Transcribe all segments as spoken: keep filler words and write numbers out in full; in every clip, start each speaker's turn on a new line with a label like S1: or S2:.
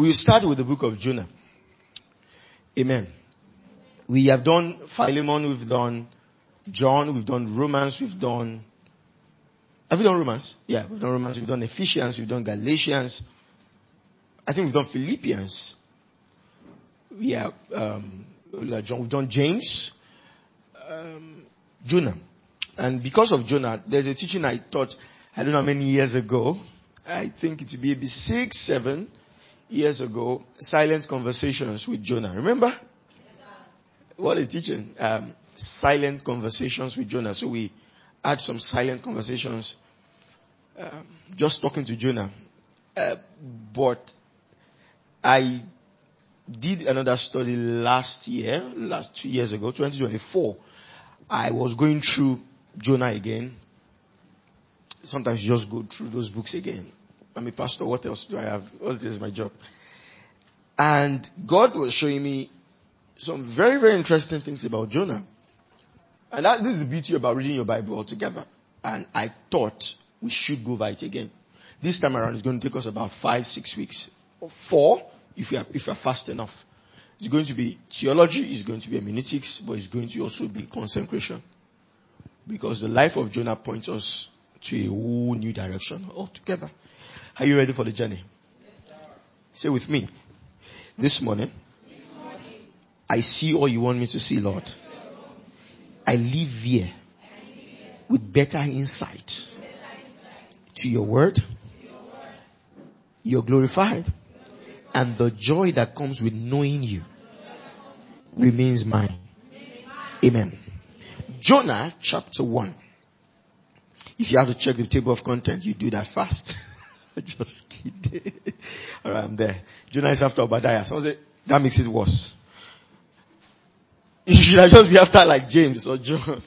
S1: We will start with the book of Jonah. Amen. We have done Philemon, we've done John, we've done Romans, we've done... Have we done Romans? Yeah, we've done Romans, we've done Ephesians, we've done Galatians. I think we've done Philippians. Yeah, um, we've done James, um, Jonah. And because of Jonah, there's a teaching I taught, I don't know how many years ago. I think it would be maybe six, seven years ago. Silent Conversations with Jonah. Remember? Yes, what a teaching. Um, silent Conversations with Jonah. So we had some silent conversations, um, just talking to Jonah. Uh, but I did another study last year, last two years ago, twenty twenty-four. I was going through Jonah again. Sometimes you just go through those books again. I'm a pastor. What else do I have? What's this? My job. And God was showing me some very, very interesting things about Jonah. And that, this is the beauty about reading your Bible altogether. And I thought we should go over it again. This time around, it's going to take us about five, six weeks. Or four, if we are, if we are fast enough. It's going to be theology, it's going to be hermeneutics, but it's going to also be consecration. Because the life of Jonah points us to a whole new direction altogether. Are you ready for the journey?
S2: Yes, sir.
S1: Say with me. This morning,
S2: this morning,
S1: I see all you want me to see, Lord. I live here with better insight to your word. You're glorified. And the joy that comes with knowing you remains mine. Amen. Jonah chapter one. If you have to check the table of content, you do that fast. Just kidding. Alright, I'm there. Jonah is after Obadiah. Someone say, that makes it worse. You should just be after like James or John.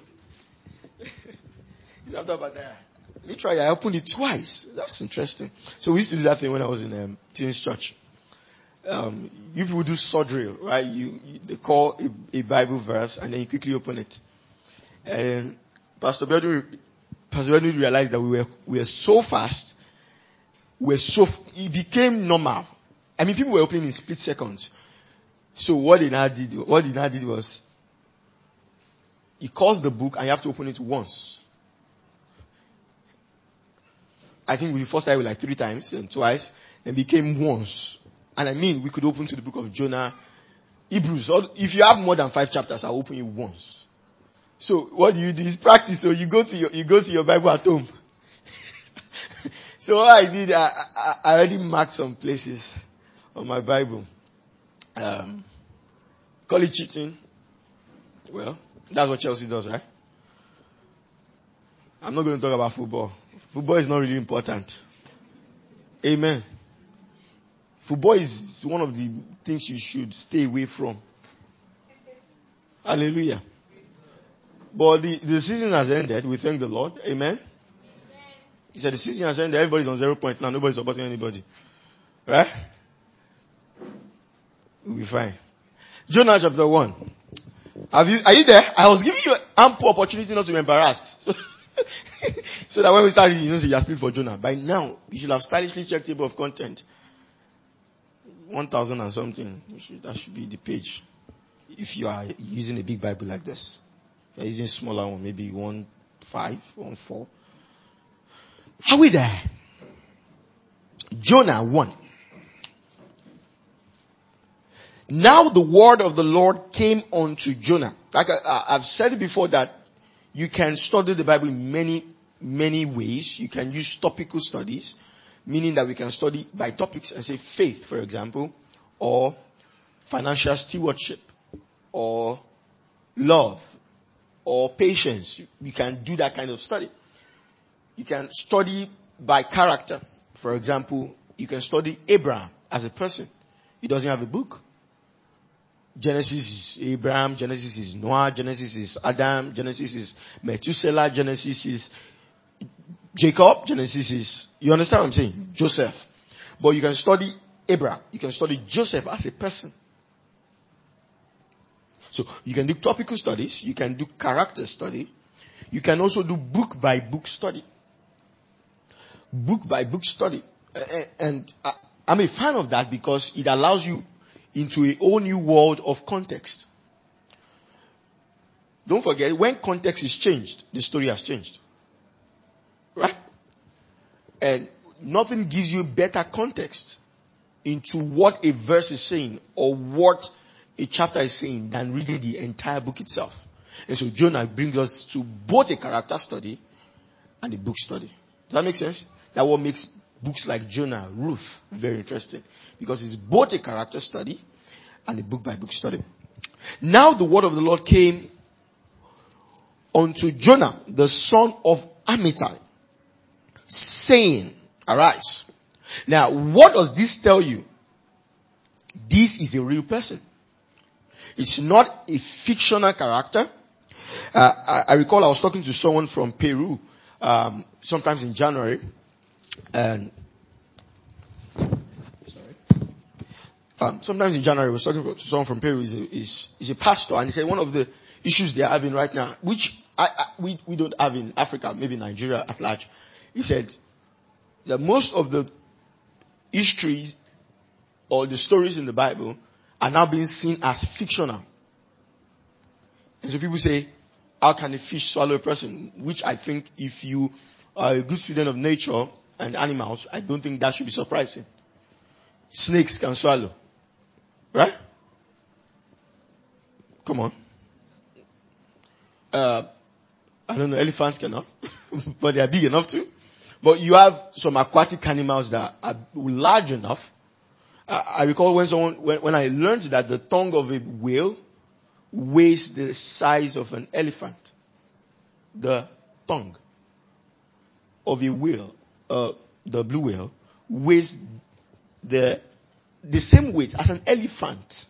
S1: He's after Obadiah. Literally, I opened it twice. That's interesting. So we used to do that thing when I was in um, teens church. Um, you people do surgery, right? You, you they call a, a Bible verse and then you quickly open it. And Pastor Bedouin, Pastor Bedouin realized that we were we were so fast. We were so it became normal. I mean, people were opening in split seconds. So what he now did, what he now did was, he calls the book and you have to open it once. I think we first started with like three times and twice, and became once. And I mean, we could open to the book of Jonah, Hebrews. If you have more than five chapters, I'll open it once. So what do you do is practice. So you go to your, you go to your Bible at home. So what I did, I, I, I already marked some places on my Bible. Um, call it cheating. Well, that's what Chelsea does, right? I'm not going to talk about football. Football is not really important. Amen. Football is one of the things you should stay away from. Hallelujah. But the, the season has ended. We thank the Lord. Amen. He said the season has ended. Everybody's on zero point now. Nobody's supporting anybody. Right? We'll be fine. Jonah chapter one. Have you, are you there? I was giving you ample opportunity not to be embarrassed. So, so that when we start reading, you know, you're still for Jonah. By now, you should have stylishly checked table of content. One thousand and something. Should, that should be the page. If you are using a big Bible like this. If you're using a smaller one, maybe one five, one four. Are we there? Jonah one. Now the word of the Lord came unto Jonah. Like I, I've said it before that you can study the Bible in many, many ways. You can use topical studies, meaning that we can study by topics and say faith, for example, or financial stewardship, or love, or patience. You can do that kind of study. You can study by character. For example, you can study Abraham as a person. He doesn't have a book. Genesis is Abraham, Genesis is Noah, Genesis is Adam, Genesis is Methuselah, Genesis is Jacob, Genesis is, you understand what I'm saying? Joseph. But you can study Abraham, you can study Joseph as a person. So you can do topical studies, you can do character study, you can also do book by book study. Book by book study. And I'm a fan of that because it allows you into a whole new world of context. Don't forget, when context is changed, the story has changed. Right? And nothing gives you better context into what a verse is saying or what a chapter is saying than reading the entire book itself. And so Jonah brings us to both a character study and a book study. Does that make sense? That's what makes books like Jonah, Ruth very interesting. Because it's both a character study and a book by book study. Now the word of the Lord came unto Jonah, the son of Amittai, saying, arise. Now, what does this tell you? This is a real person. It's not a fictional character. Uh, I, I recall I was talking to someone from Peru, um, sometimes in January, and sorry, um, sometimes in January I was talking to someone from Peru. He's a, he's, he's a pastor, and he said one of the issues they're having right now, which I, I, we we don't have in Africa, maybe Nigeria at large. He said that most of the histories or the stories in the Bible are now being seen as fictional. And so people say, how can a fish swallow a person? Which I think if you are a good student of nature and animals, I don't think that should be surprising. Snakes can swallow. Right? Come on. Uh, I don't know, elephants cannot. But they are big enough to. But you have some aquatic animals that are large enough. I, I recall when someone, when, when I learned that the tongue of a whale weighs the size of an elephant. The tongue of a whale, uh, the blue whale, weighs the, the same weight as an elephant.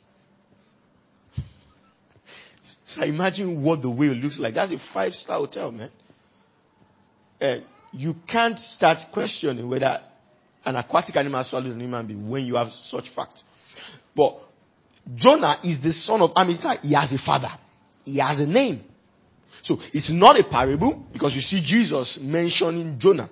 S1: So imagine what the whale looks like. That's a five-star hotel, man. Uh, you can't start questioning whether an aquatic animal swallows an human being when you have such facts. But Jonah is the son of Amittai. He has a father. He has a name. So it's not a parable because you see Jesus mentioning Jonah.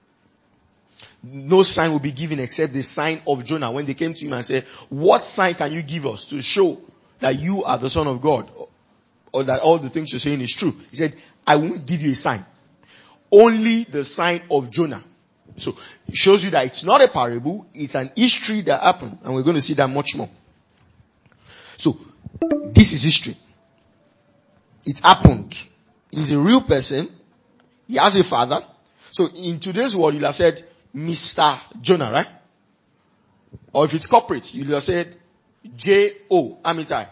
S1: No sign will be given except the sign of Jonah. When they came to him and said, what sign can you give us to show that you are the son of God? Or that all the things you're saying is true? He said, I won't give you a sign. Only the sign of Jonah. So it shows you that it's not a parable. It's an history that happened. And we're going to see that much more. So this is history. It happened. He's a real person. He has a father. So in today's world, you'll have said Mister Jonah, right? Or if it's corporate, you'll have said J O Amittai.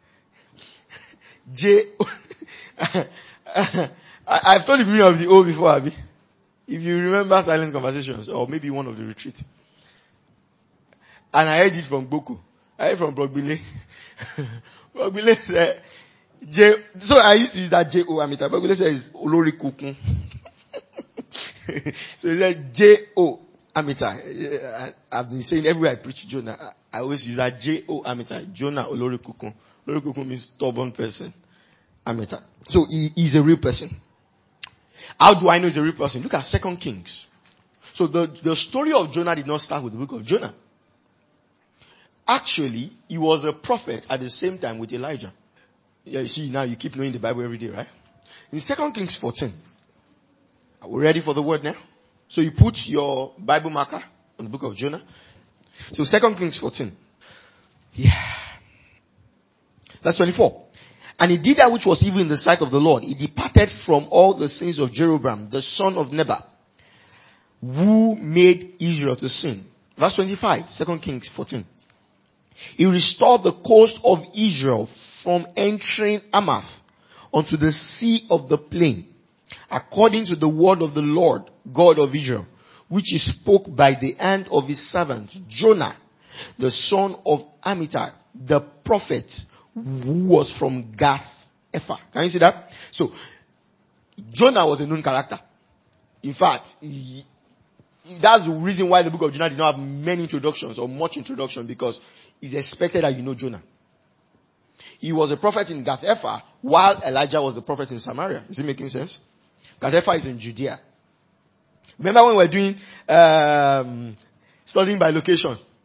S1: J O. I've told the meaning of the O before, Abby. If you remember Silent Conversations, or maybe one of the retreats. And I heard it from Boko. I heard from Brogbile. Brogbile said, J, so I used to use that J O Amittai. Brogbile says Olori Kukun. So he said J O Amittai. I've been saying everywhere I preach Jonah, I always use that J O Amittai. Jonah Olori Kukun. Olori Kukun means stubborn person. Amittai. So he is a real person. How do I know he's a real person? Look at Second Kings. So the, the story of Jonah did not start with the book of Jonah. Actually, he was a prophet at the same time with Elijah. Yeah, you see, now you keep knowing the Bible every day, right? In Second Kings fourteen. Are we ready for the word now? So you put your Bible marker on the book of Jonah. So Second Kings fourteen. Yeah. Verse twenty-four. And he did that which was evil in the sight of the Lord. He departed from all the sins of Jeroboam, the son of Nebat, who made Israel to sin. Verse twenty-five, Second Kings fourteen. He restored the coast of Israel from entering Hamath unto the sea of the plain, according to the word of the Lord, God of Israel, which he spoke by the hand of his servant Jonah, the son of Amittai, the prophet, who was from Gath Ephah. Can you see that? So, Jonah was a known character. In fact, he, that's the reason why the book of Jonah did not have many introductions or much introduction, because it's expected that you know Jonah. He was a prophet in Gath Ephah while Elijah was a prophet in Samaria. Is it making sense? Gath Ephah is in Judea. Remember when we were doing um, studying by location?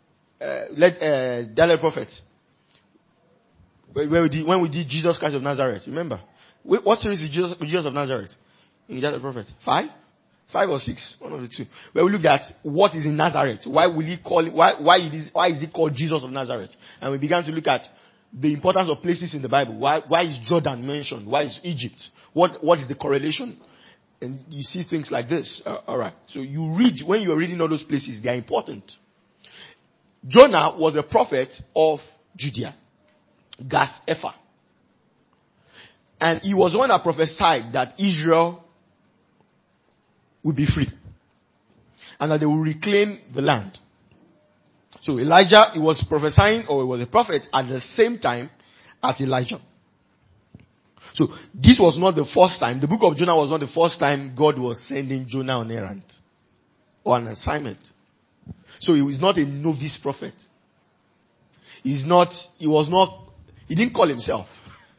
S1: uh, let uh, Daniel prophet. When we did, when we did Jesus Christ of Nazareth, remember? What series is Jesus, Jesus of Nazareth? In Daniel prophet, five, five or six, one of the two. Where we looked at what is in Nazareth. Why will he call it? Why why it is why is he called Jesus of Nazareth? And we began to look at the importance of places in the Bible. Why why is Jordan mentioned? Why is Egypt? What what is the correlation? And you see things like this. Uh, all right. So you read, when you are reading all those places, they are important. Jonah was a prophet of Judea, Gath Ephah. And he was one that prophesied that Israel would be free. And that they will reclaim the land. So Elijah, he was prophesying, or he was a prophet at the same time as Elijah. So this was not the first time, the book of Jonah was not the first time God was sending Jonah on errand or an assignment. So he was not a novice prophet. He's not, he was not, he didn't call himself.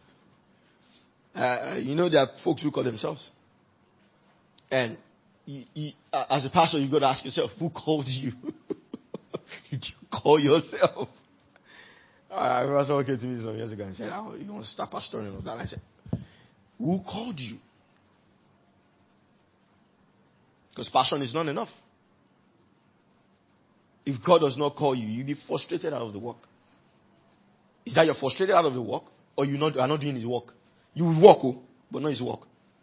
S1: Uh, you know, there are folks who call themselves. And he, he, uh, as a pastor, you got to ask yourself, who called you? Did you call yourself? Uh, I remember someone came to me some years ago and said, oh, you want to start pastoring and all that. I said, who called you? Because passion is not enough. If God does not call you, you'll be frustrated out of the work. Is that you're frustrated out of the work, or you not are not doing his work? You will work, oh, but not his work.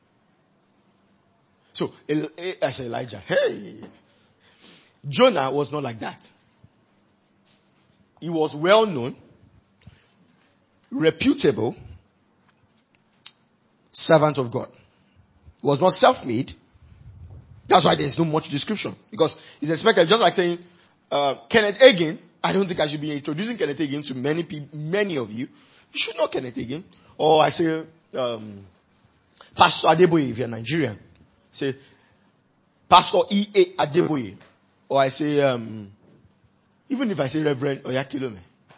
S1: So, I said Elijah, hey, Jonah was not like that. He was well known, reputable, servant of God. He was not self-made. That's why there's no much description. Because it's expected, just like saying, uh, Kenneth Hagin, I don't think I should be introducing Kenneth Hagin to many people, many of you. You should know Kenneth Hagin. Or I say, um, Pastor Adeboye, if you're Nigerian. Say, Pastor E A Adeboye. Or I say, um, even if I say Reverend Oyakilome.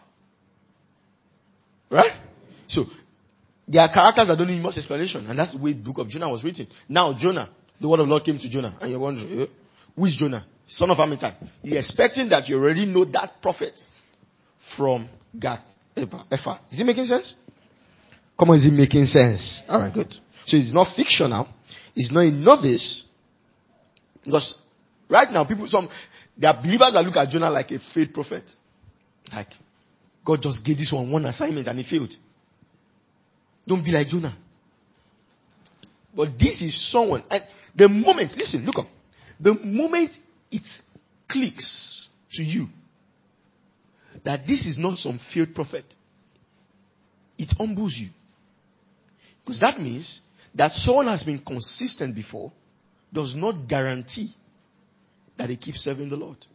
S1: Right? So, there are characters that don't need much explanation. And that's the way the book of Jonah was written. Now, Jonah, the word of the Lord came to Jonah. And you're wondering, eh, who is Jonah? Son of Amittai. You're expecting that you already know that prophet from Gath Ephah. Is it making sense? Come on, is it making sense? Alright, good. So it's not fictional. It's not a novice. Because right now, people, some, there are believers that look at Jonah like a failed prophet. Like, God just gave this one one assignment and he failed. Don't be like Jonah. But this is someone, and the moment, listen, look up. The moment it clicks to you that this is not some failed prophet, it humbles you. Because that means that someone has been consistent before does not guarantee that he keeps serving the Lord.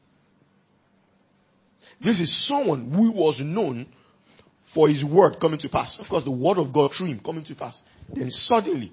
S1: This is someone who was known for his word coming to pass. Of course, the word of God through him coming to pass. Then suddenly,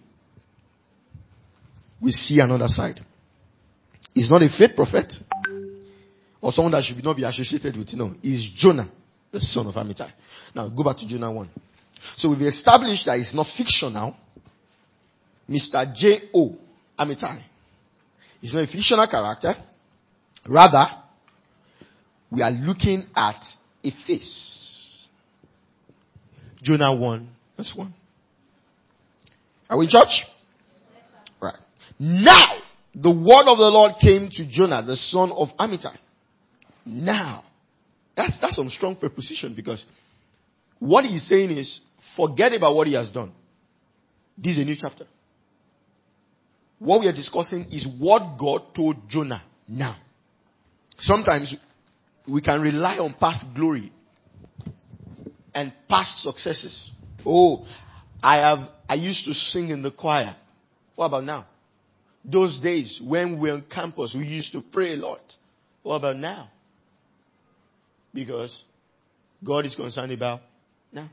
S1: we see another side. He's not a faith prophet or someone that should not be associated with. No, he's Jonah, the son of Amittai. Now, go back to Jonah one. So we've established that it's not fictional. Mister J O Amittai. He's not a fictional character. Rather, we are looking at a face. Jonah one, verse one. Are we in church? Right. Now, the word of the Lord came to Jonah, the son of Amittai. Now. That's, that's some strong preposition, because what he's saying is, forget about what he has done. This is a new chapter. What we are discussing is what God told Jonah now. Sometimes we can rely on past glory and past successes. Oh, I have, I used to sing in the choir. What about now? Those days when we were on campus, we used to pray a lot. What about now? Because God is concerned about now.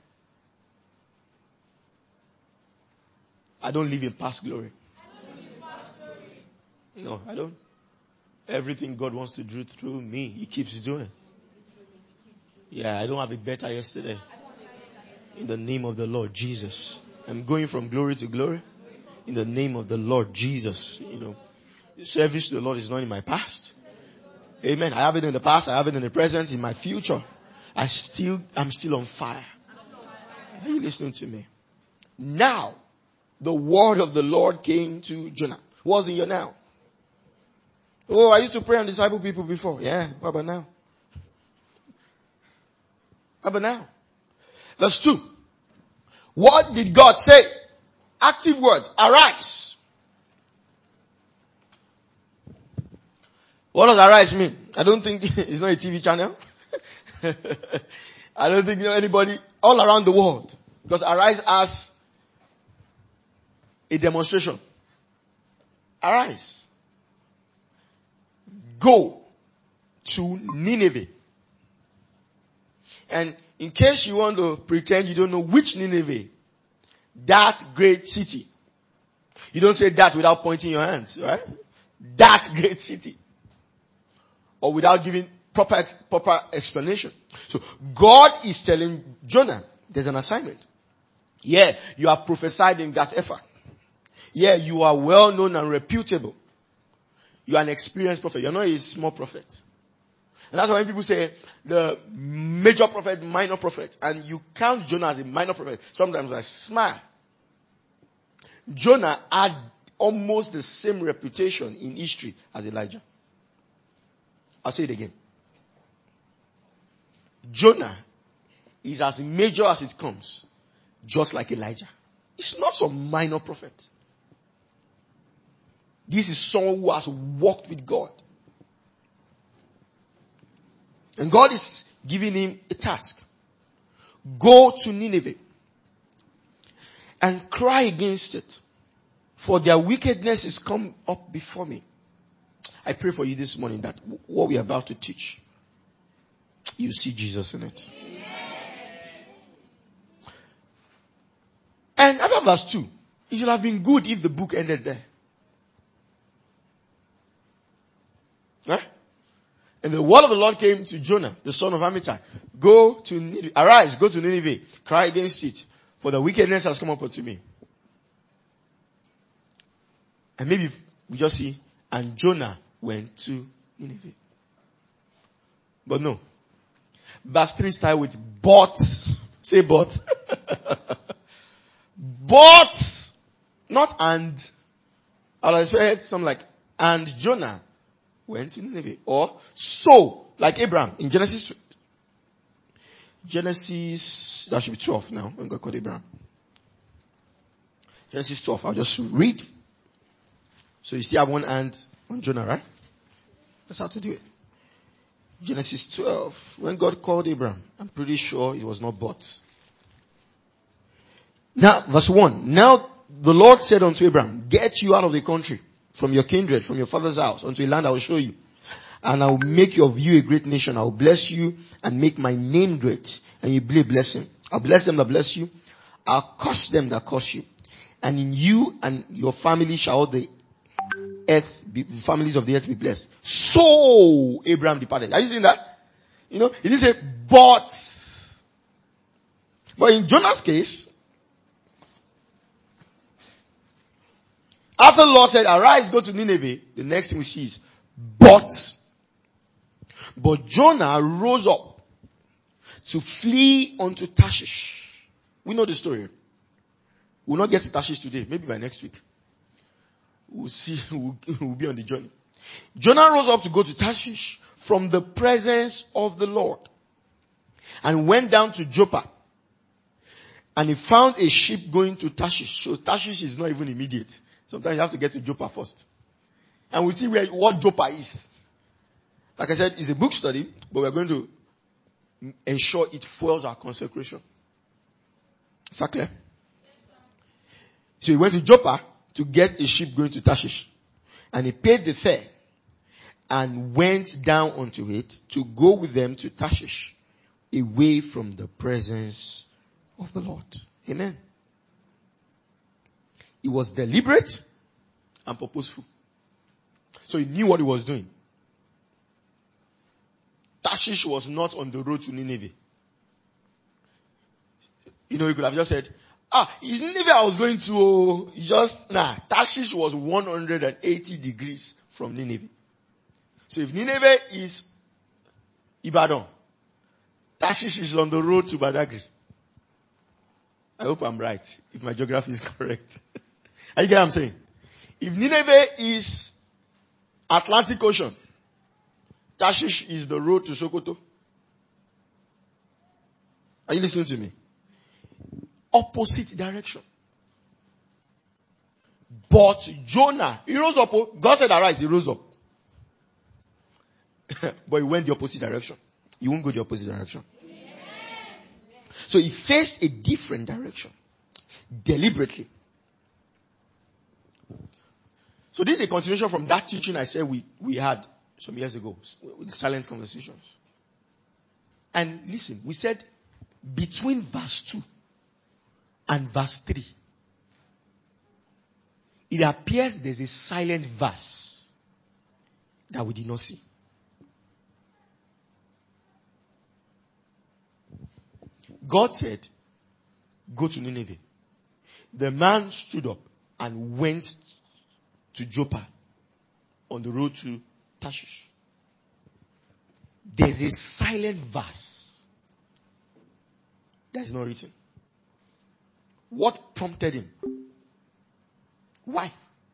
S1: I don't live in past glory. No, I don't. Everything God wants to do through me, He keeps doing. Yeah, I don't have it better yesterday. In the name of the Lord Jesus. I'm going from glory to glory. In the name of the Lord Jesus. You know, the service to the Lord is not in my past. Amen. I have it in the past. I have it in the present, in my future. I still, I'm still on fire. Are you listening to me? Now, the word of the Lord came to Jonah. What was in your now? Oh, I used to pray and disciple people before. Yeah, what about now? What about now? Verse two. What did God say? Active words. Arise. What does arise mean? I don't think it's not a T V channel. I don't think you know anybody all around the world. Because arise as a demonstration. Arise. Go to Nineveh. And in case you want to pretend you don't know which Nineveh, that great city. You don't say that without pointing your hands, right? That great city. Or without giving proper, proper explanation. So God is telling Jonah, there's an assignment. Yeah, you are prophesied in Gath Hepher. Yeah, you are well known and reputable. You are an experienced prophet. You're not a small prophet. And that's why when people say the major prophet, minor prophet, and you count Jonah as a minor prophet, sometimes I smile. Jonah had almost the same reputation in history as Elijah. I'll say it again. Jonah is as major as it comes, just like Elijah. It's not some minor prophet. This is someone who has walked with God. And God is giving him a task. Go to Nineveh and cry against it, for their wickedness is come up before me. I pray for you this morning that what we are about to teach, you see Jesus in it. And after verse two, it should have been good if the book ended there. Right? And the word of the Lord came to Jonah, the son of Amittai. Go to Nineveh, arise, go to Nineveh, cry against it, for the wickedness has come up unto me. And maybe we just see, and Jonah went to Nineveh. But no. Verse three starts with but. Say but. But, not and. I'll expect something like, and Jonah went to Nineveh. Or so, like Abraham in Genesis. Genesis, that should be twelve now, when God called Abraham. Genesis twelve, I'll just read. So you still have one hand on Jonah, right? That's how to do it. Genesis twelve, when God called Abraham, I'm pretty sure it was not but. Now, verse one. Now the Lord said unto Abraham, get you out of the country, from your kindred, from your father's house, unto a land I will show you. And I will make of you a great nation. I will bless you and make my name great, and you be a blessing. I'll bless them that bless you. I'll curse them that curse you. And in you and your family shall all the earth be, the families of the earth be blessed. So Abraham departed. Are you seeing that? You know, he didn't say but. But in Jonah's case, after the Lord said, arise, go to Nineveh, the next thing we see is, but, but Jonah rose up to flee unto Tarshish. We know the story. We'll not get to Tarshish today, maybe by next week. We'll see, we'll, we'll be on the journey. Jonah rose up to go to Tarshish from the presence of the Lord, and went down to Joppa. And he found a ship going to Tarshish. So Tarshish is not even immediate. Sometimes you have to get to Joppa first. And we'll see where, what Joppa is. Like I said, it's a book study, but we're going to ensure it fuels our consecration. Is that clear? So he went to Joppa to get a ship going to Tarshish. And he paid the fare and went down onto it to go with them to Tarshish, away from the presence of the Lord. Amen. It was deliberate and purposeful. So he knew what he was doing. Tarshish was not on the road to Nineveh. You know, he could have just said, ah, is Nineveh I was going to, oh, just, nah, Tarshish was one hundred eighty degrees from Nineveh. So if Nineveh is Ibadan, Tarshish is on the road to Badagry. I hope I'm right, if my geography is correct. Are you get what I'm saying? If Nineveh is Atlantic Ocean, Tarshish is the road to Sokoto. Are you listening to me? Opposite direction. But Jonah, he rose up. God said arise, he rose up. But he went the opposite direction. He won't go the opposite direction. So he faced a different direction. Deliberately. So this is a continuation from that teaching I said we, we had some years ago. With the silent conversations. And listen, we said between verse two and verse three, it appears there's a silent verse that we did not see. God said, go to Nineveh. The man stood up and went to Joppa on the road to Tarshish. There's a silent verse that is not written. What prompted him? Why?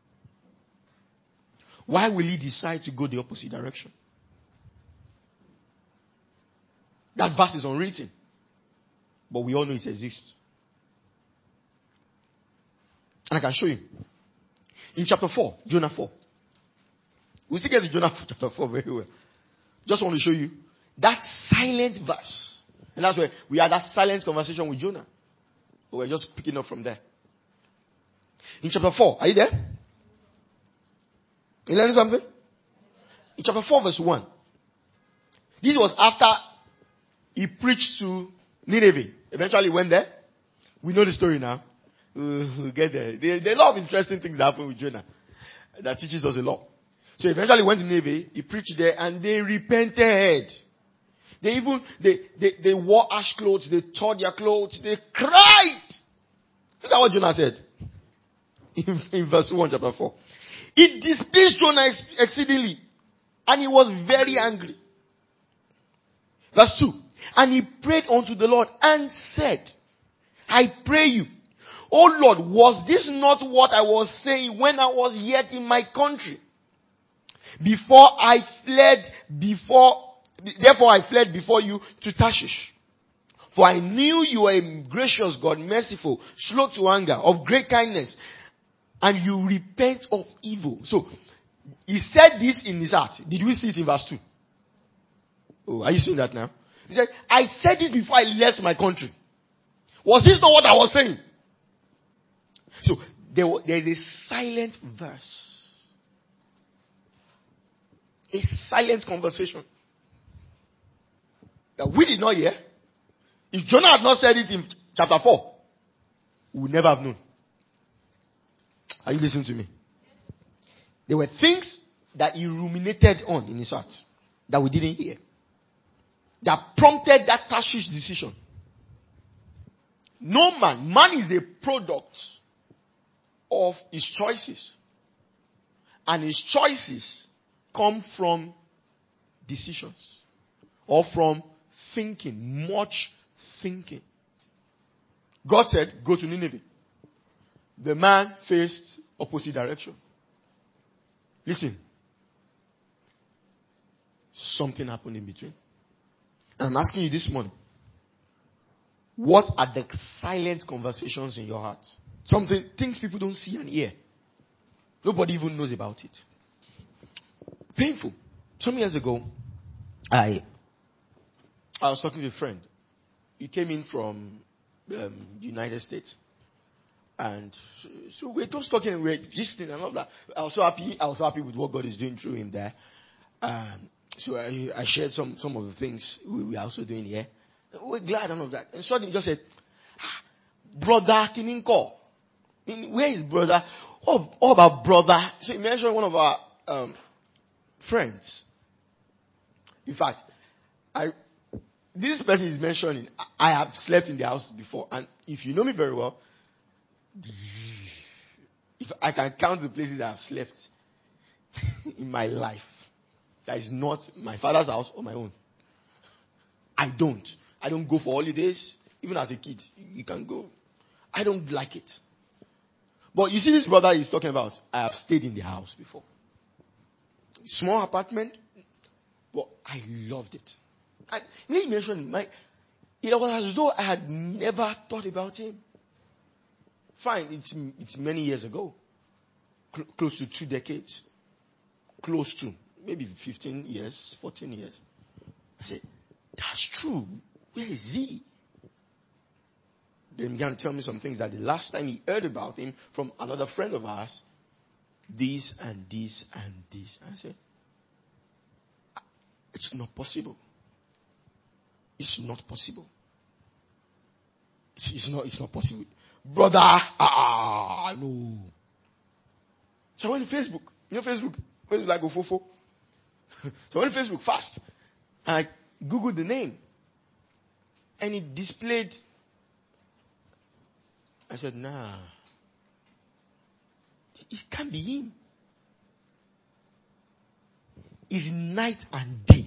S1: Why will he decide to go the opposite direction? That verse is unwritten. But we all know it exists. And I can show you. In chapter four, Jonah four. We still get to Jonah chapter four very well. Just want to show you that silent verse. And that's where we had that silent conversation with Jonah. But we're just picking up from there. In chapter four, are you there? You learning something? In chapter four verse one. This was after he preached to Nineveh. Eventually went there. We know the story now. We'll get there. There, there are a lot of interesting things that happen with Jonah that teaches us a lot. So eventually went to Nineveh. He preached there and they repented. They even, they, they, they wore ash clothes. They tore their clothes. They cried. Look at what Jonah said. In, in verse one, chapter four. It displeased Jonah ex- exceedingly. And he was very angry. Verse two. And he prayed unto the Lord and said, I pray you, O Lord, was this not what I was saying when I was yet in my country? Before I fled before, therefore I fled before you to Tarshish. For I knew you were a gracious God, merciful, slow to anger, of great kindness, and you repent of evil. So, he said this in his heart. Did we see it in verse two? Oh, are you seeing that now? He said, I said this before I left my country. Was this not what I was saying? So, there, there is a silent verse. A silent conversation. That we did not hear. If Jonah had not said it in chapter four, we would never have known. Are you listening to me? There were things that he ruminated on in his heart that we didn't hear. That prompted that Tarshish decision. No man. Man is a product of his choices. And his choices come from decisions. Or from thinking. Much thinking. God said, go to Nineveh. The man faced opposite direction. Listen. Something happened in between. And I'm asking you this morning. What are the silent conversations in your heart? Something, things people don't see and hear. Nobody even knows about it. Painful. Some years ago, I, I was talking to a friend. He came in from um, the United States. And so we're just talking, we're listening and all that. I was so happy, I was so happy with what God is doing through him there. Um, so I, I shared some, some of the things we, we are also doing here. We're glad and all of that. And suddenly he just said, ah, brother Kininko. Where is brother? What, what about brother? So he mentioned one of our um, friends. In fact, I this person is mentioning, I have slept in the house before. And if you know me very well, if I can count the places I have slept in my life, that is not my father's house or my own. I don't. I don't go for holidays. Even as a kid, you can go. I don't like it. But you see this brother he's talking about, I have stayed in the house before. Small apartment, but I loved it. And when you mentioned my, it was as though I had never thought about him. Fine, it's, it's many years ago. Cl- close to two decades. Close to. Maybe fifteen years, fourteen years. I said, that's true. Where is he? Then he began to tell me some things that the last time he heard about him from another friend of ours, this and this and this. I said, it's not possible. It's not possible. It's, it's not, it's not possible. Brother, ah, no. So I went to Facebook. You know Facebook? Facebook like Ofofo. So I went to Facebook fast. And I Googled the name. And it displayed. I said, nah. It can't be him. It's night and day.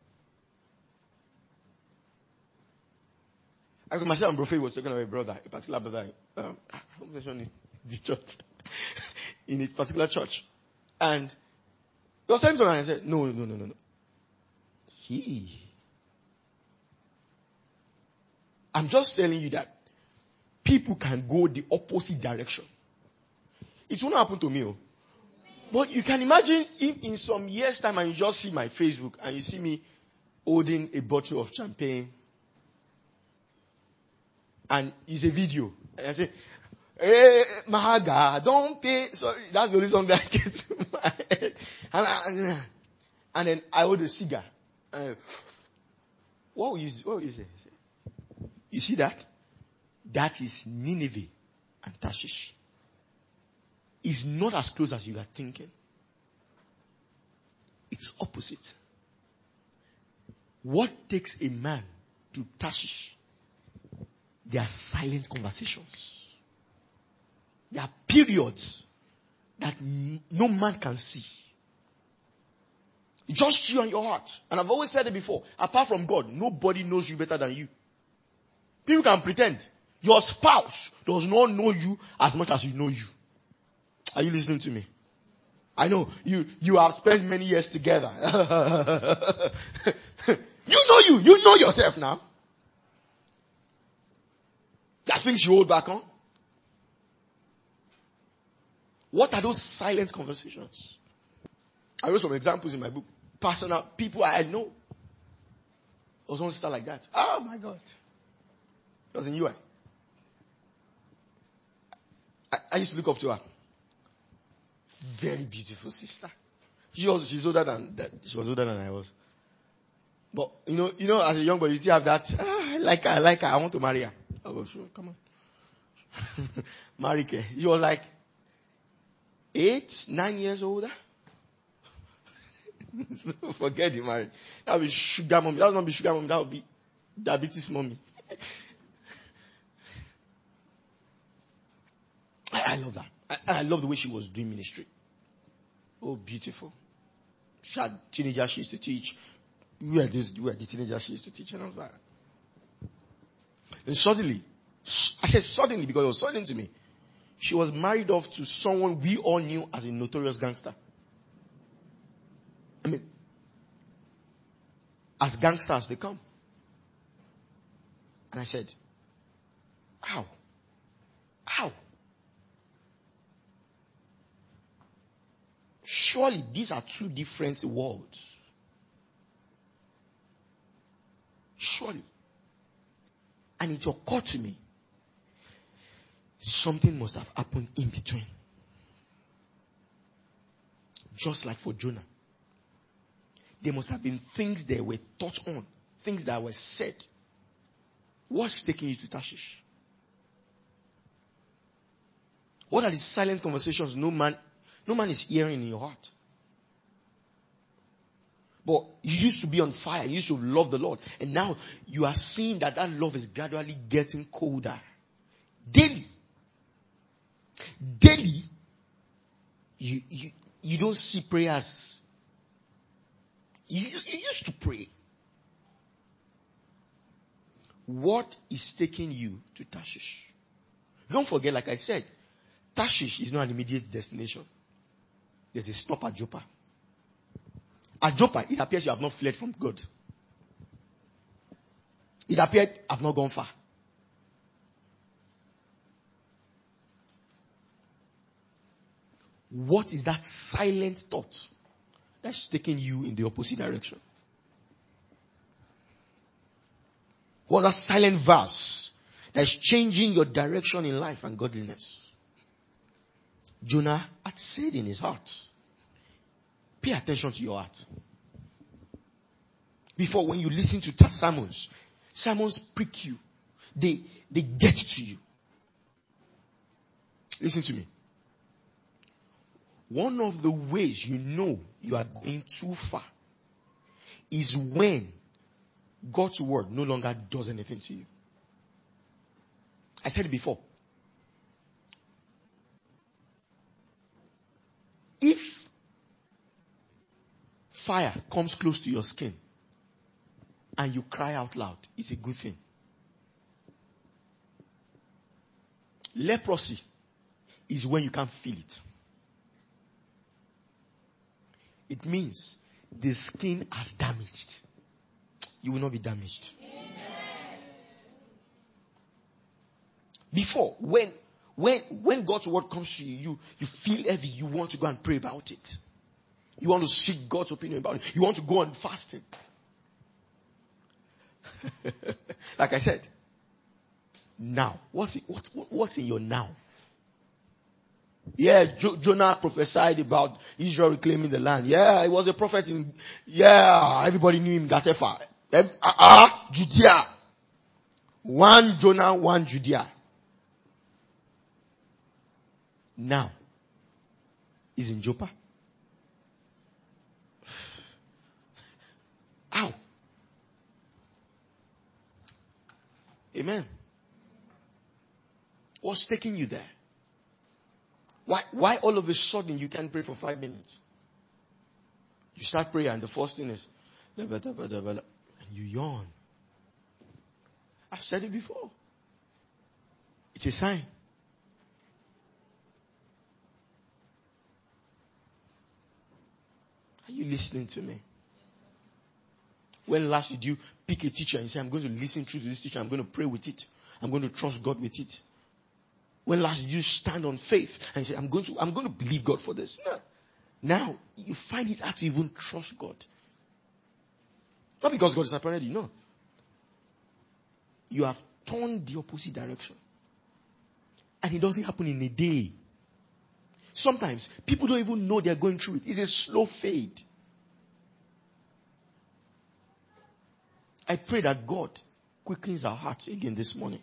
S1: I remember myself and Brophy was talking about a brother, a particular brother, um, I don't mention it, the church, in a particular church. And there was times when I said, no, no, no, no, no. He. I'm just telling you that people can go the opposite direction. It won't happen to me. Oh. But you can imagine if in some years' time and you just see my Facebook and you see me holding a bottle of champagne and it's a video. And I say, hey, Mahaga, don't pay. Sorry, that's the only song that gets in my head. And, I, and then I hold a cigar. And, what is what is it? You see that? That is Nineveh and Tarshish. It's not as close as you are thinking. It's opposite. What takes a man to Tarshish? There are silent conversations. There are periods that n- no man can see. Just you and your heart. And I've always said it before. Apart from God, nobody knows you better than you. People can pretend. Your spouse does not know you as much as you know you. Are you listening to me? I know you, you have spent many years together. You know you. You know yourself now. There are things you hold back on. What are those silent conversations? I wrote some examples in my book. Personal people I know. There was one sister like that. Oh my God. It was in U I. I, I used to look up to her. Very beautiful sister. She was she's older than that. She was older than I was. But you know, you know, as a young boy, you still have that. Ah, I like her. I like her. I want to marry her. I go, sure, come on, marry her. She was like eight, nine years older. So forget the marriage. That would be sugar mommy. That would not be sugar mommy. That would be diabetes mommy. I, I love that. I, I love the way she was doing ministry. Oh, beautiful. She had teenagers she used to teach. We were, those, we were the teenagers she used to teach. And I was like, and suddenly, I said suddenly because it was sudden to me. She was married off to someone we all knew as a notorious gangster. I mean, as gangsters they come. And I said, how? How? Surely these are two different worlds. Surely. And it occurred to me, something must have happened in between. Just like for Jonah. There must have been things that were touched on. Things that were said. What's taking you to Tarshish? What are the silent conversations no man, no man is hearing in your heart? But you used to be on fire. You used to love the Lord. And now you are seeing that that love is gradually getting colder. Daily. Daily. You, you, you don't see prayers You, you used to pray. What is taking you to Tarshish? Don't forget, like I said, Tarshish is not an immediate destination. There's a stop at Joppa. At Joppa, it appears you have not fled from God. It appeared I've not gone far. What is that silent thought that's taking you in the opposite direction? What that silent verse that's changing your direction in life and godliness? Jonah had said in his heart, pay attention to your heart. Before, when you listen to sermons, sermons prick you. They, they get to you. Listen to me. One of the ways you know you are going too far is when God's word no longer does anything to you. I said it before. If fire comes close to your skin and you cry out loud, it's a good thing. Leprosy is when you can't feel it. It means the skin has damaged. You will not be damaged. Amen. Before, when when when God's word comes to you, you, you feel heavy, you want to go and pray about it. You want to seek God's opinion about it. You want to go on fasting. Like I said, now, what's it, what, what what's in your now? Yeah, jo- Jonah prophesied about Israel reclaiming the land. Yeah, he was a prophet in, yeah, everybody knew him, Gatefa. Ah, uh, uh, Judea. One Jonah, one Judea. Now, he's in Joppa. Ow. Amen. What's taking you there? Why, why all of a sudden you can't pray for five minutes? You start prayer and the first thing is, and you yawn. I've said it before. It's a sign. Are you listening to me? When last did you pick a teacher and say, I'm going to listen through to this teacher, I'm going to pray with it, I'm going to trust God with it? When last did you stand on faith and say, I'm going to, I'm going to believe God for this? No. Now, you find it hard to even trust God. Not because God is disappointed you, no. You have turned the opposite direction. And it doesn't happen in a day. Sometimes, people don't even know they're going through it. It's a slow fade. I pray that God quickens our hearts again this morning.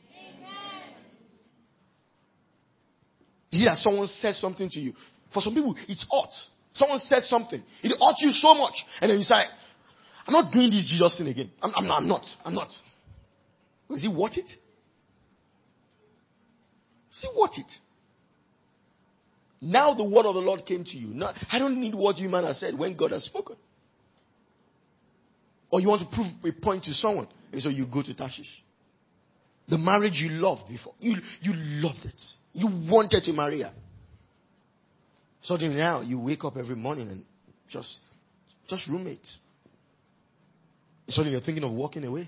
S1: Is it that someone said something to you? For some people, it's hot. Someone said something. It hurts you so much. And then you say, I'm not doing this Jesus thing again. I'm, I'm, I'm not. I'm not. Is it worth it? Is it worth it? Now the word of the Lord came to you. Now, I don't need what you man has said when God has spoken. Or you want to prove a point to someone. And so you go to Tarshish. The marriage you loved before. You, you loved it. You wanted to marry her. Suddenly now you wake up every morning and just, just roommate. Suddenly you're thinking of walking away.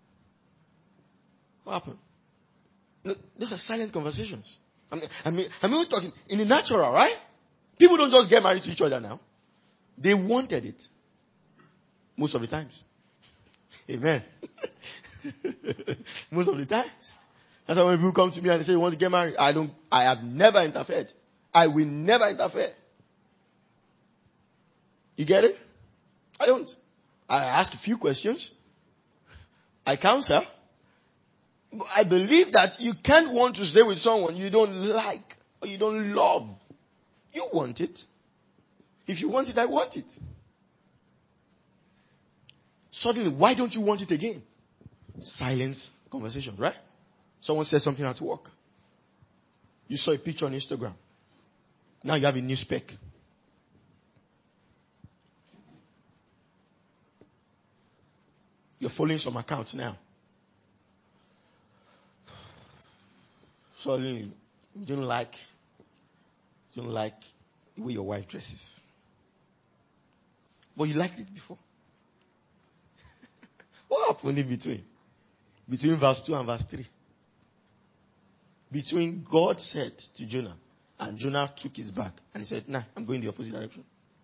S1: What happened? No, those are silent conversations. I mean, I mean, I mean, we're talking in the natural, right? People don't just get married to each other now. They wanted it. Most of the times. Amen. Most of the times. That's why when people come to me and they say, you want to get married? I don't, I have never interfered. I will never interfere. You get it? I don't. I ask a few questions. I counsel. But I believe that you can't want to stay with someone you don't like or you don't love. You want it. If you want it, I want it. Suddenly, why don't you want it again? Silence conversation, right? Someone says something at work. You saw a picture on Instagram. Now you have a new spec. You're following some accounts now. Suddenly, you don't like, you don't like the way your wife dresses. But you liked it before. What happened in between? Between verse two and verse three. Between God said to Jonah, and Jonah took his back, and he said, nah, I'm going the opposite direction.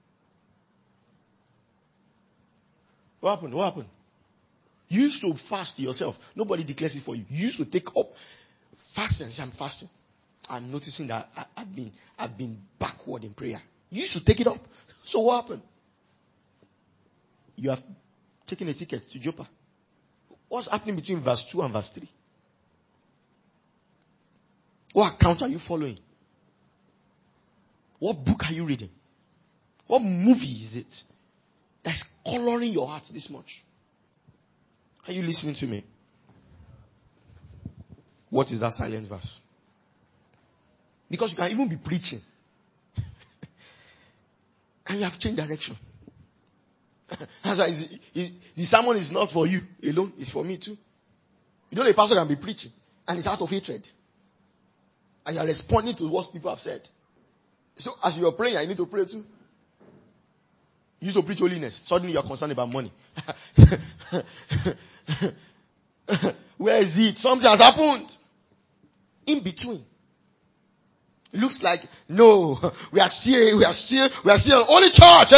S1: What happened? What happened? You used to fast yourself. Nobody declares it for you. You used to take up fasting and say, I'm fasting. I'm noticing that I, I've been, I've been backward in prayer. You used to take it up. So what happened? You have taken a ticket to Joppa. What's happening between verse two and verse three? What account are you following? What book are you reading? What movie is it that's coloring your heart this much? Are you listening to me? What is that silent verse? Because you can even be preaching and you have changed direction. That's why it's, it, the sermon is not for you alone, it's for me too. You know, the pastor can be preaching and it's out of hatred. And you are responding to what people have said. So as you are praying, I need to pray too. You used to preach holiness. Suddenly you are concerned about money. Where is it? Something has happened. In between. It looks like, no, we are still, we are still, we are still only church.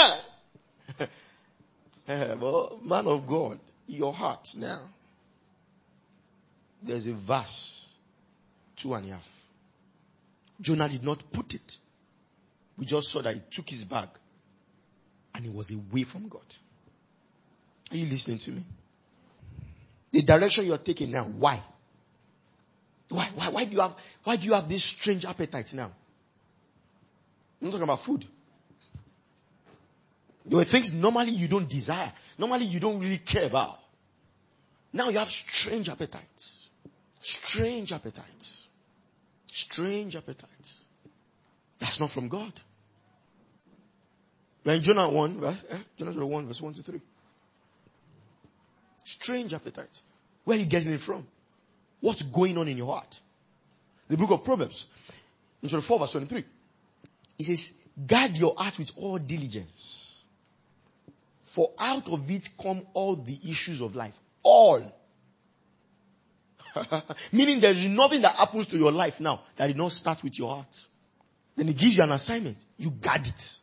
S1: Amen. Well, man of God, your heart now. There's a verse, two and a half. Jonah did not put it. We just saw that he took his bag and he was away from God. Are you listening to me? The direction you are taking now, why? Why? Why? Why do you have? Why do you have this strange appetite now? I'm not talking about food. There were things normally you don't desire. Normally you don't really care about. Now you have strange appetites. Strange appetites. Strange appetites. That's not from God. We're in Jonah one, right? Eh? Jonah one, verse one to three. Strange appetites. Where are you getting it from? What's going on in your heart? The book of Proverbs, in chapter four, verse twenty-three. It says, guard your heart with all diligence. For out of it come all the issues of life. All. Meaning there is nothing that happens to your life now that did not start with your heart. Then it gives you an assignment. You guard it.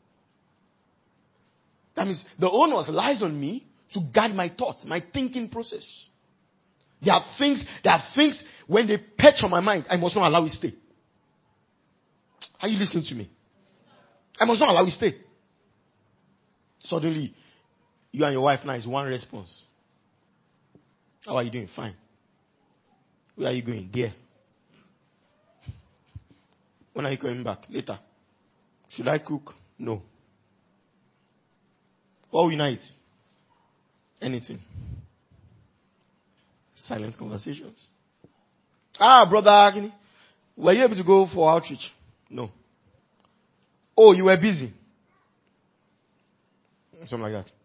S1: That means the onus lies on me to guard my thoughts, my thinking process. There are things, there are things when they perch on my mind, I must not allow it stay. Are you listening to me? I must not allow it stay. Suddenly, you and your wife now is one response. How are you doing? Fine. Where are you going? There. When are you coming back? Later. Should I cook? No. What will you not eat? Anything. Silent conversations. Ah, brother Agni, were you able to go for outreach? No. Oh, you were busy. Something like that.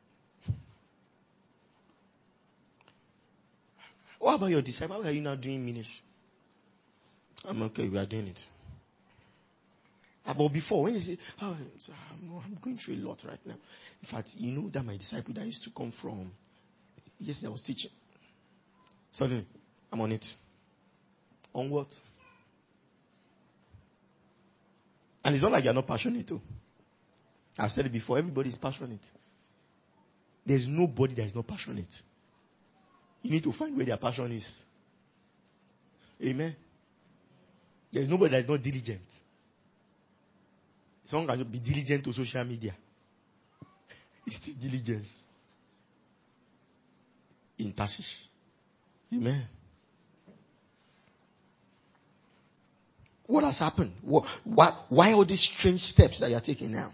S1: What about your disciple? How are you now doing ministry? I'm okay, we are doing it. But before, when you say, oh, I'm going through a lot right now. In fact, you know that my disciple that used to come from, yesterday I was teaching. Suddenly, I'm on it. On what? And it's not like you're not passionate too. I've said it before, everybody's passionate. There's nobody that is not passionate. You need to find where their passion is. Amen. There's nobody that is not diligent. Someone can be diligent to social media. It's still diligence. In Tashish. Amen. What has happened? What, why, why all these strange steps that you're taking now?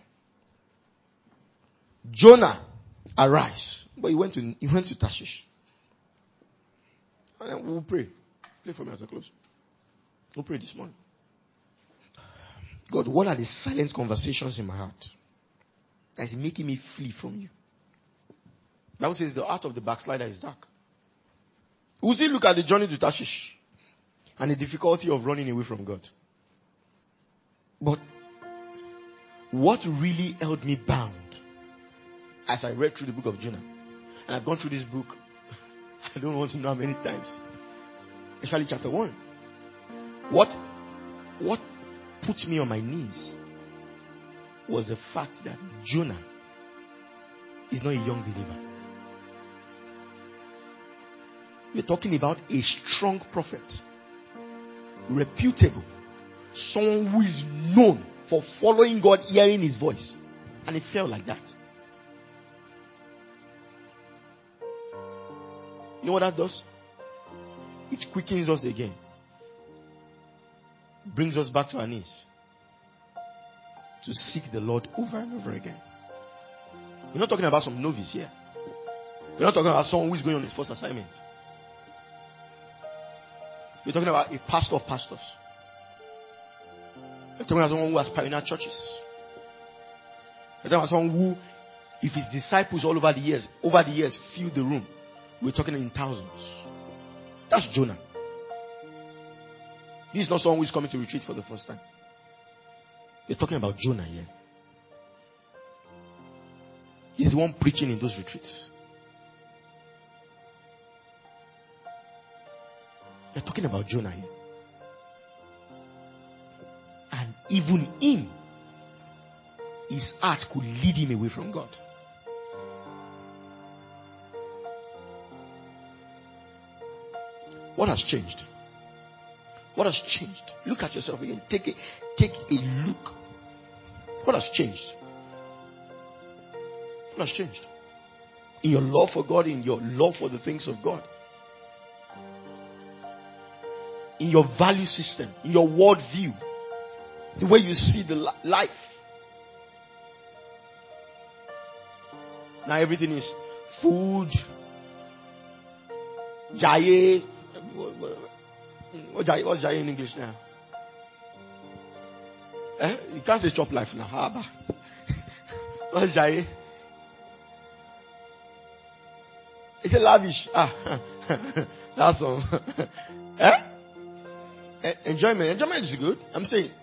S1: Jonah, arise. But he went to, he went to Tashish. And then we'll pray. Play for me as I close. We'll pray this morning. God, what are the silent conversations in my heart that is making me flee from you? Bible says the heart of the backslider is dark. We'll see, look at the journey to Tarshish and the difficulty of running away from God. But what really held me bound as I read through the book of Jonah, and I've gone through this book, I don't want to know how many times, especially chapter one. What, what put me on my knees was the fact that Jonah is not a young believer. We're talking about a strong prophet, reputable, someone who is known for following God, hearing his voice, and it felt like that. You know what that does? It quickens us again, brings us back to our knees to seek the Lord over and over again. We're not talking about some novice here. We're not talking about someone who is going on his first assignment. We're talking about a pastor of pastors. We're talking about someone who has pioneered churches. We're talking about someone who, if his disciples all over the years, over the years, fill the room, we're talking in thousands. That's Jonah. This is not someone who is coming to retreat for the first time. We're talking about Jonah here. He's the one preaching in those retreats. We're talking about Jonah here. And even him, his heart could lead him away from God. What has changed? What has changed? Look at yourself again. Take a, take a look. What has changed? What has changed? In your love for God, in your love for the things of God. In your value system, in your worldview, the way you see the li- life. Now everything is food, jaye. What jaye? What's jaye in English now? Eh? You can't say chop life now. Haba. What's jaye? It's a lavish. Ah, that's all. Eh? Enjoyment. Enjoyment is good. I'm saying,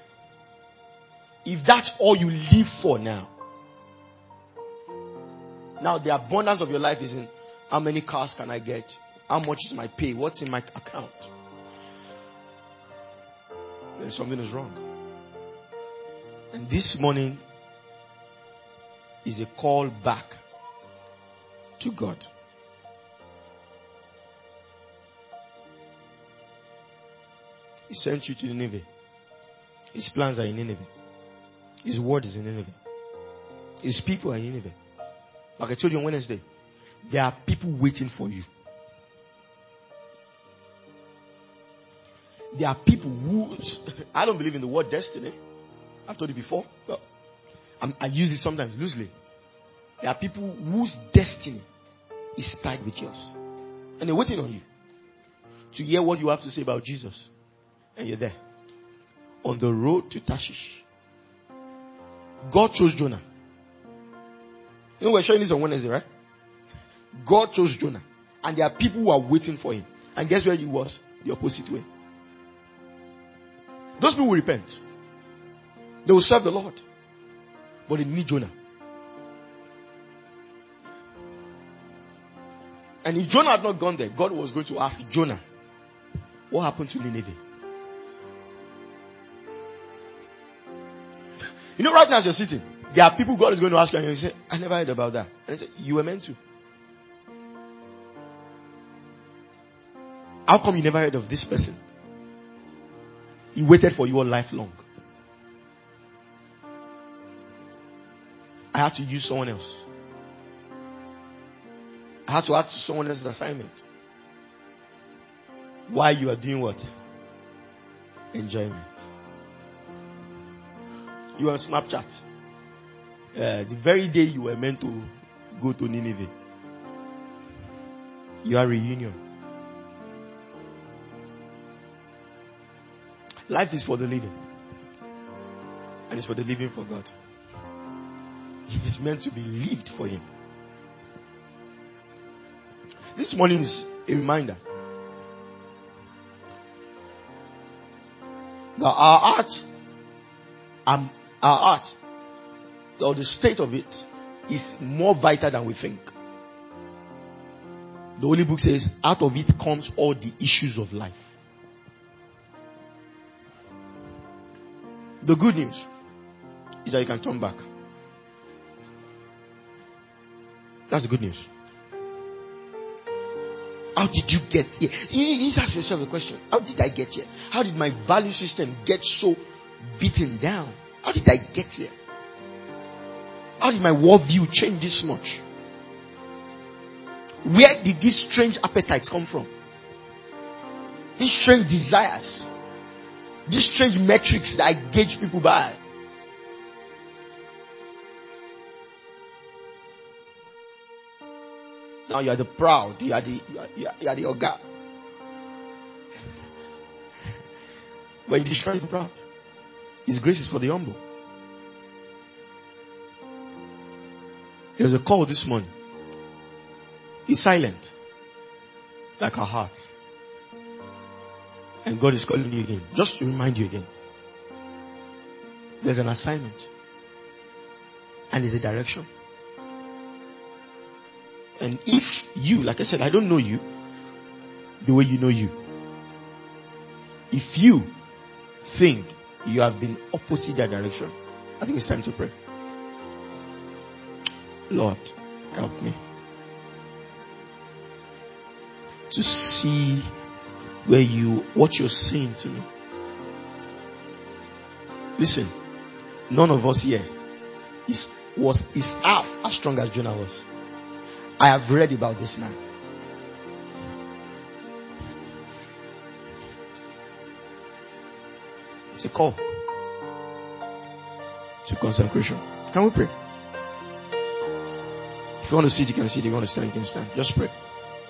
S1: if that's all you live for now, now the abundance of your life is in how many cars can I get? How much is my pay? What's in my account? Then something is wrong. And this morning is a call back to God. He sent you to Nineveh. His plans are in Nineveh. His word is in Nineveh. His people are in Nineveh. Like I told you on Wednesday, there are people waiting for you. There are people who, I don't believe in the word destiny. I've told you before. But I'm, I use it sometimes loosely. There are people whose destiny is tied with yours. And they're waiting on you to hear what you have to say about Jesus. And you're there. On the road to Tarshish. God chose Jonah. You know, we're showing this on Wednesday, right? God chose Jonah. And there are people who are waiting for him. And guess where he was? The opposite way. Those people will repent. They will serve the Lord. But they need Jonah. And if Jonah had not gone there, God was going to ask Jonah, what happened to Nineveh? You know, right now as you're sitting, there are people God is going to ask you and you say, I never heard about that. And they say, you were meant to. How come you never heard of this person? He waited for you all life long. I had to use someone else. I had to add to someone else's assignment. While you are doing what? Enjoyment. You are on Snapchat. Uh, the very day you were meant to go to Nineveh, you are reunion. Life is for the living. And it's for the living for God. It is meant to be lived for Him. This morning is a reminder that our hearts, um, our hearts, or the state of it, is more vital than we think. The Holy Book says, out of it comes all the issues of life. The good news is that you can turn back. That's the good news. How did you get here? You need to ask yourself a question. How did I get here? How did my value system get so beaten down? How did I get here? How did my worldview change this much? Where did these strange appetites come from? These strange desires. These strange metrics that I gauge people by. Now you are the proud. You are the you are, you are, you are the ogre. But he destroys the proud. His grace is for the humble. There's a call this morning. It's silent, like our hearts. And God is calling you again. Just to remind you again. There's an assignment. And there's a direction. And if you, like I said, I don't know you the way you know you. If you think you have been opposite that direction, I think it's time to pray. Lord, help me to see where you, what you're saying to me. Listen, none of us here is, was, is half as strong as Jonah was. I have read about this man. It's a call to consecration. Can we pray? If you want to sit, you can sit. If you want to stand, you can stand. Just pray.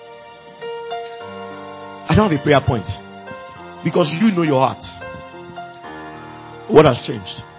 S1: I don't have a prayer point because you know your heart. What has changed?